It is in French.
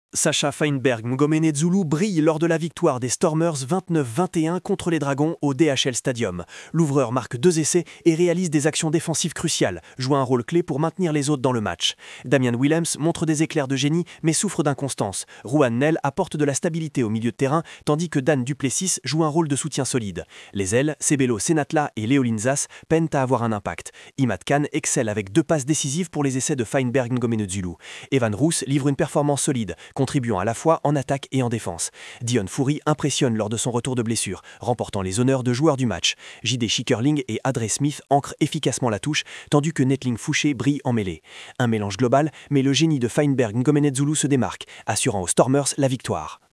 Sacha Feinberg Mngomene-Zulu brille lors de la victoire des Stormers 29-21 contre les Dragons au DHL Stadium. L'ouvreur marque 2 essais et réalise des actions défensives cruciales, joue un rôle clé pour maintenir les autres dans le match. Damien Willems montre des éclairs de génie mais souffre d'inconstance. Ruan Nel apporte de la stabilité au milieu de terrain tandis que Dan Duplessis joue un rôle de soutien solide. Les ailes, Sebelo Senatla et Léo Linzas peinent à avoir un impact. Imad Khan excelle avec 2 passes décisives pour les essais de Feinberg Mngomene-Zulu. Evan Roos livre une performance solide, contribuant à la fois en attaque et en défense. Dion Fourie impressionne lors de son retour de blessure, remportant les honneurs de joueur du match. J.D. Schickerling et Adre Smith ancrent efficacement la touche, tandis que Netling Fouché brille en mêlée. Un mélange global, mais le génie de Feinberg Mngomene-Zulu se démarque, assurant aux Stormers la victoire.